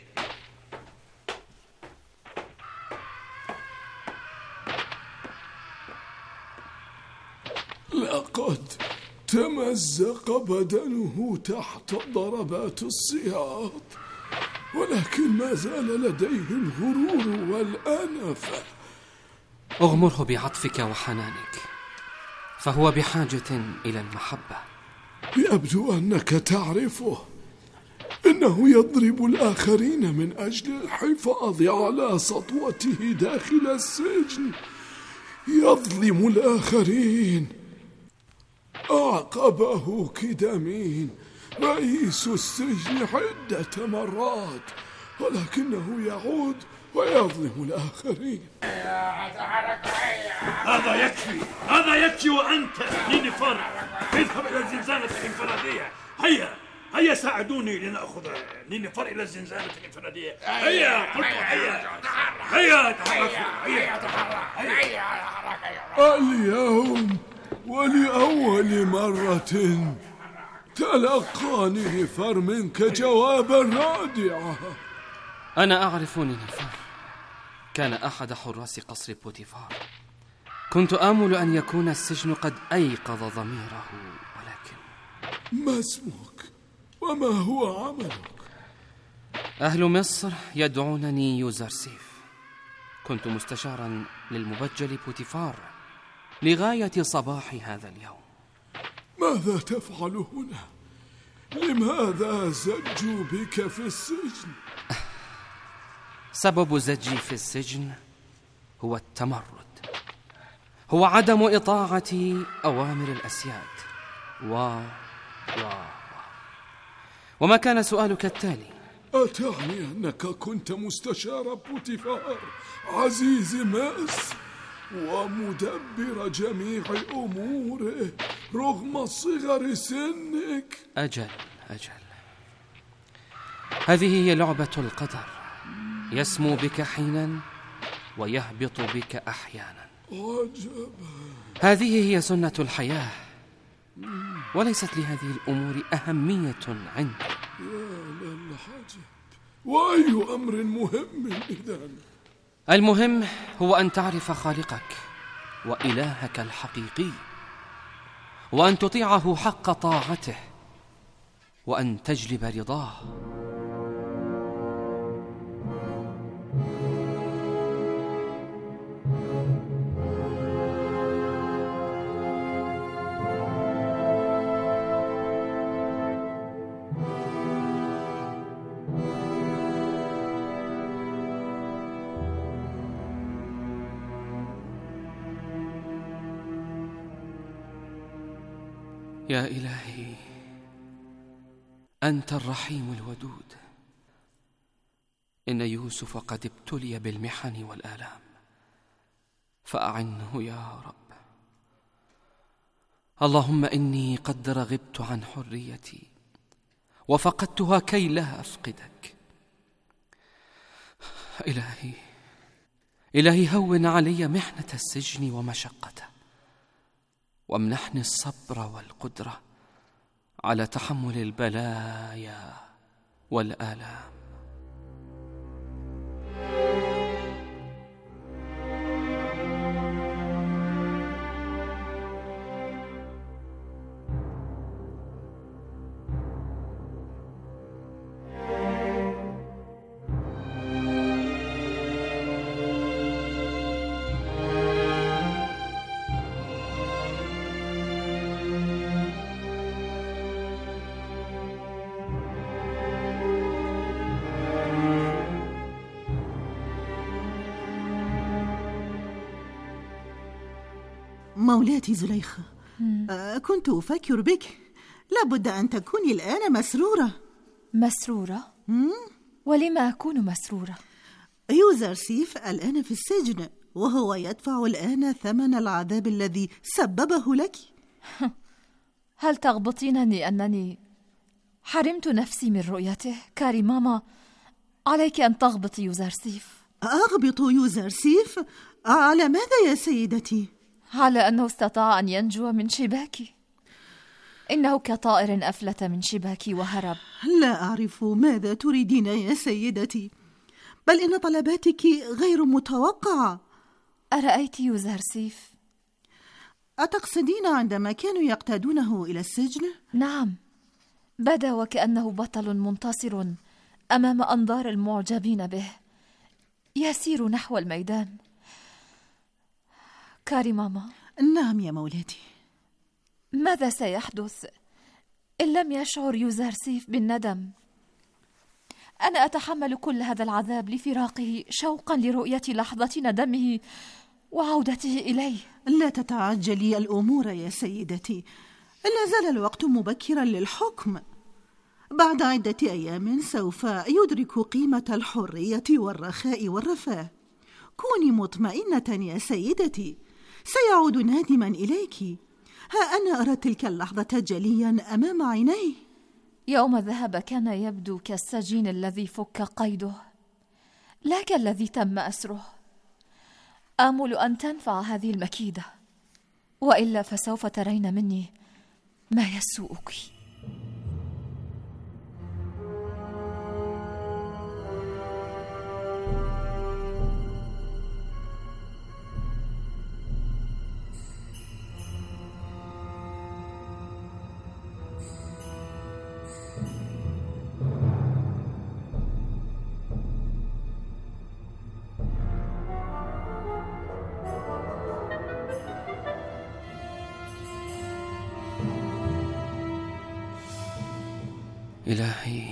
لقد تمزق بدنه تحت ضربات السياط، ولكن ما زال لديه الغرور والأنف. اغمره بعطفك وحنانك، فهو بحاجة إلى المحبة. يبدو أنك تعرفه، إنه يضرب الآخرين من أجل الحفاظ على سطوته داخل السجن، يظلم الآخرين. أعقبه كدامين رئيس السجن عدة مرات، ولكنه يعود ويظلم الآخرين. هذا يكفي، هذا يكفي. وأنت نينفر، اذهب إلى الزنزانة الانفرادية. هيا هيا ساعدوني لنأخذ نينفر إلى الزنزانة الانفرادية. هيا قلت هيا هيا تحركوا. هيا هيا. اليوم ولأول مرة تلقى نينفر منك جوابا رادعا. أنا أعرف نينفر، كان أحد حراس قصر بوتيفار. كنت آمل أن يكون السجن قد أيقظ ضميره، ولكن... ما اسمك؟ وما هو عملك؟ أهل مصر يدعونني يوزرسيف. كنت مستشارا للمبجل بوتيفار لغاية صباح هذا اليوم. ماذا تفعل هنا؟ لماذا زجوا بك في السجن؟ سبب زجي في السجن هو التمرد، هو عدم إطاعة أوامر الأسياد و... و... وما كان سؤالك التالي؟ أتعني أنك كنت مستشار بوتيفار عزيز مصر ومدبر جميع أموره رغم صغر سنك؟ أجل أجل، هذه هي لعبة القدر، يسمو بك حينا ويهبط بك أحيانا. عجبا. هذه هي سنة الحياة، وليست لهذه الأمور أهمية عندي. يا للعجب، وأي أمر مهم إذن؟ المهم هو أن تعرف خالقك وإلهك الحقيقي، وأن تطيعه حق طاعته، وأن تجلب رضاه. يا إلهي، أنت الرحيم الودود. إن يوسف قد ابتلي بالمحن والآلام، فأعنه يا رب. اللهم إني قد رغبت عن حريتي وفقدتها كي لا أفقدك. إلهي إلهي هون علي محنة السجن ومشقته، وامنحني الصبر والقدرة على تحمل البلايا والآلام. مولاتي زليخة، آه كنت أفكر بك. لابد أن تكوني الآن مسرورة. مسرورة؟ مم؟ ولما أكون مسرورة؟ يوزرسيف الآن في السجن، وهو يدفع الآن ثمن العذاب الذي سببه لك. هل تغبطينني أنني حرمت نفسي من رؤيته؟ كاري ماما، عليك أن تغبطي يوزرسيف. أغبط يوزرسيف؟ على ماذا يا سيدتي؟ على أنه استطاع أن ينجو من شباكي. إنه كطائر أفلت من شباكي وهرب. لا أعرف ماذا تريدين يا سيدتي، بل إن طلباتك غير متوقعة. أرأيت يوزرسيف؟ أتقصدين عندما كانوا يقتادونه إلى السجن؟ نعم، بدا وكأنه بطل منتصر أمام أنظار المعجبين به، يسير نحو الميدان. كاري ماما. نعم يا مولاتي. ماذا سيحدث إن لم يشعر يوزرسيف بالندم؟ أنا أتحمل كل هذا العذاب لفراقه شوقا لرؤية لحظة ندمه وعودته إليه. لا تتعجلي الأمور يا سيدتي، لا زال الوقت مبكرا للحكم. بعد عدة أيام سوف يدرك قيمة الحرية والرخاء والرفاه. كوني مطمئنة يا سيدتي، سيعود نادما إليك. ها أنا أرى تلك اللحظة جليا أمام عيني. يوم ذهب كان يبدو كالسجين الذي فك قيده، لا كالذي تم أسره. آمل أن تنفع هذه المكيدة، وإلا فسوف ترين مني ما يسوءك. إلهي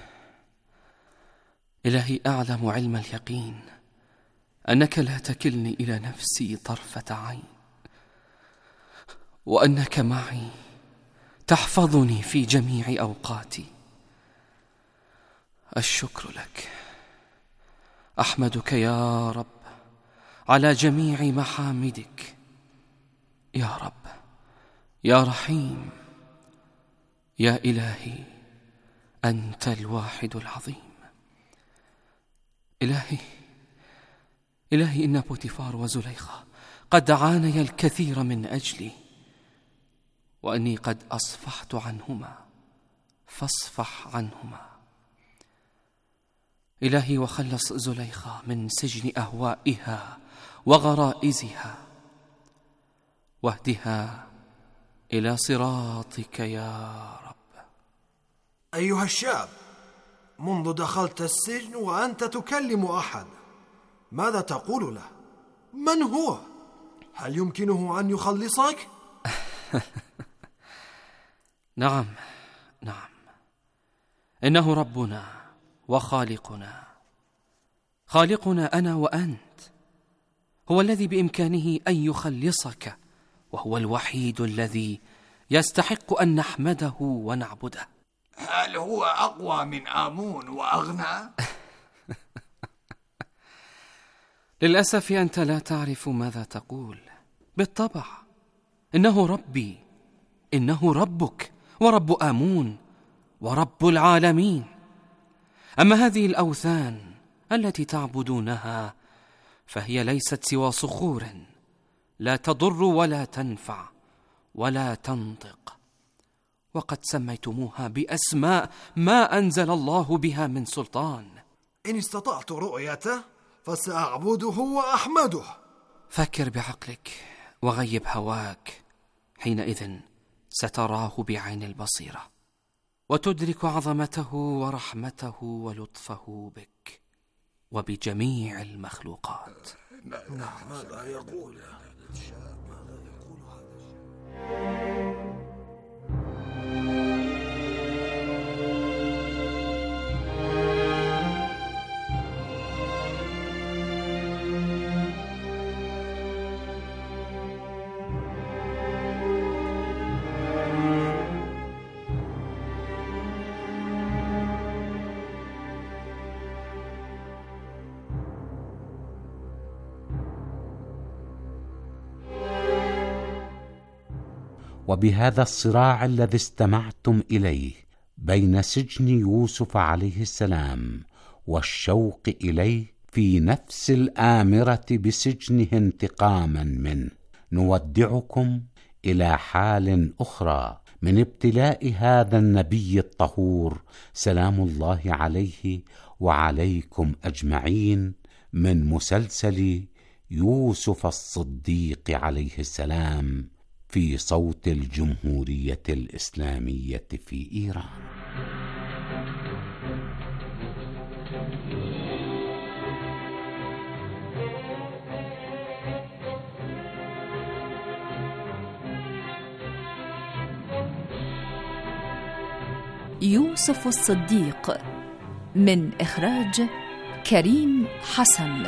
إلهي أعلم علم اليقين أنك لا تكلني إلى نفسي طرفة عين، وأنك معي تحفظني في جميع أوقاتي. الشكر لك، أحمدك يا رب على جميع محامدك. يا رب، يا رحيم، يا إلهي، أنت الواحد العظيم. إلهي إلهي إن بوتيفار وزليخة قد عانيا الكثير من أجلي، وأني قد أصفحت عنهما، فاصفح عنهما. إلهي وخلص زليخة من سجن أهوائها وغرائزها، واهدها إلى صراطك يا رب. أيها الشاب، منذ دخلت السجن وأنت تكلم أحد، ماذا تقول له؟ من هو؟ هل يمكنه أن يخلصك؟ نعم نعم، إنه ربنا وخالقنا، خالقنا أنا وأنت، هو الذي بإمكانه أن يخلصك، وهو الوحيد الذي يستحق أن نحمده ونعبده. هل هو أقوى من آمون وأغنى؟ للأسف أنت لا تعرف ماذا تقول. بالطبع إنه ربي، إنه ربك ورب آمون ورب العالمين. أما هذه الأوثان التي تعبدونها فهي ليست سوى صخور لا تضر ولا تنفع ولا تنطق، وقد سميتموها بأسماء ما أنزل الله بها من سلطان. إن استطعت رؤيته فسأعبده وأحمده. فكر بعقلك وغيب هواك، حينئذ ستراه بعين البصيرة وتدرك عظمته ورحمته ولطفه بك وبجميع المخلوقات. نعم، ماذا يقول هذا الشاب؟ ماذا يقول هذا الشاب؟ وبهذا الصراع الذي استمعتم إليه بين سجن يوسف عليه السلام والشوق إليه في نفس الآمرة بسجنه انتقاما منه، نودعكم إلى حال أخرى من ابتلاء هذا النبي الطهور سلام الله عليه وعليكم أجمعين، من مسلسل يوسف الصديق عليه السلام في صوت الجمهورية الإسلامية في إيران. يوسف الصديق، من إخراج كريم حسن.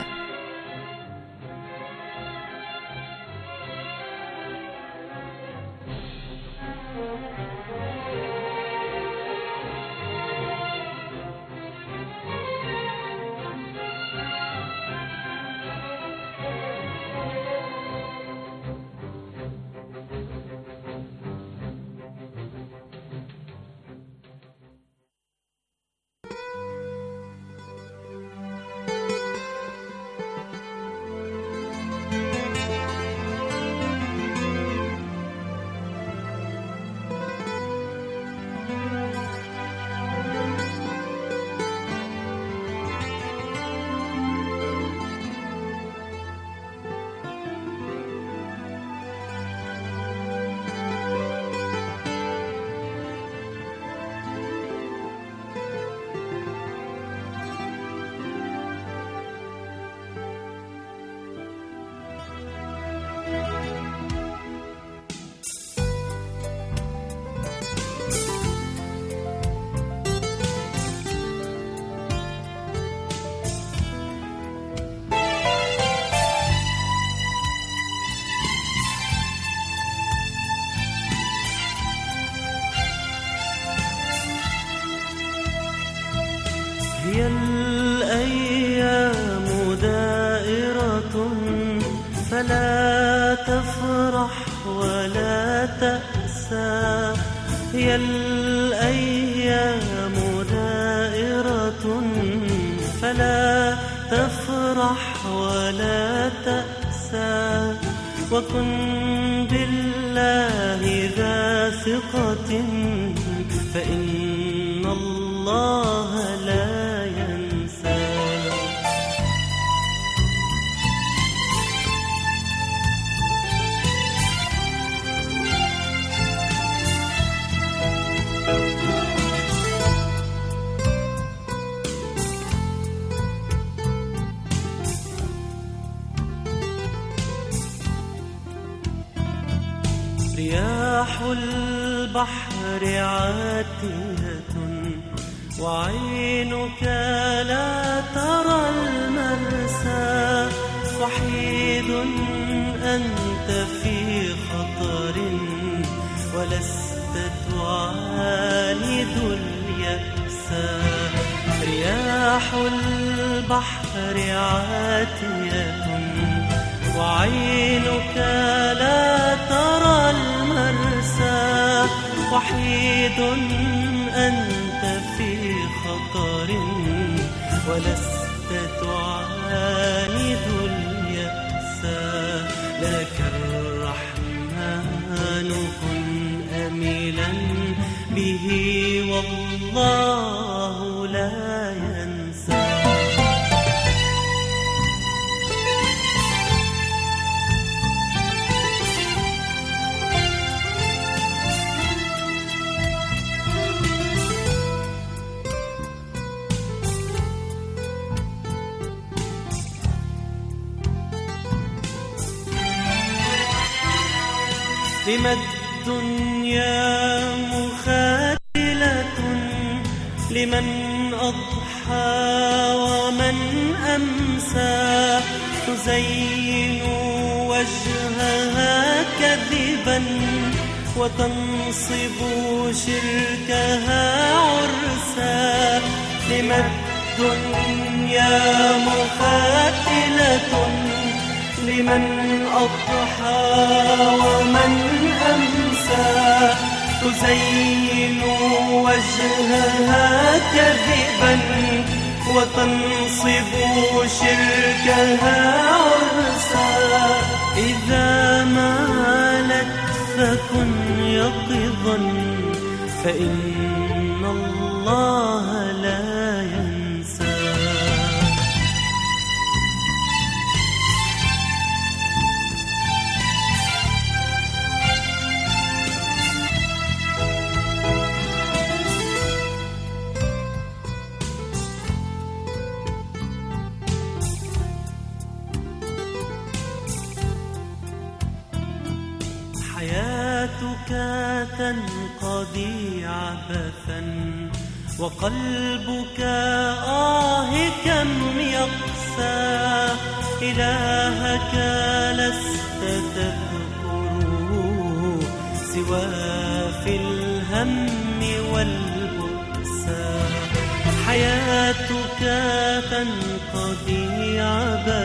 هي الأيام دائرة فلا تفرح ولا تأسى. هي الأيام دائرة فلا تفرح ولا تأسى. وكن بالله ذا ثقة فإن الله لا ينسى. رياح البحر عاتية وعينك لا ترى المرسى. وحيد أنت في خطر ولست تعاند اليأسى. رياح البحر عاتية وعينك لا ترى المرسى. وحيد أنت في خطر ولست تعاند اليأسى. لك الرحمن كن أملا به والله لا ينسى. لما الدنيا مخاتلة لمن أضحى ومن أمسى. تزين وجهها كذبا وتنصب شركها عرسا. لما الدنيا مخاتلة لمن أضحى ومن أمسى. تزين وجهها كذبا وتنصب شركها عرسا. إذا مالت فكن يقظا فإن الله لا ينسى. حياتك تنقضي عبثا وقلبك آه كم يقسى إلهك لست تذكره سوى في الهم والبؤسى حياتك تنقضي عبثا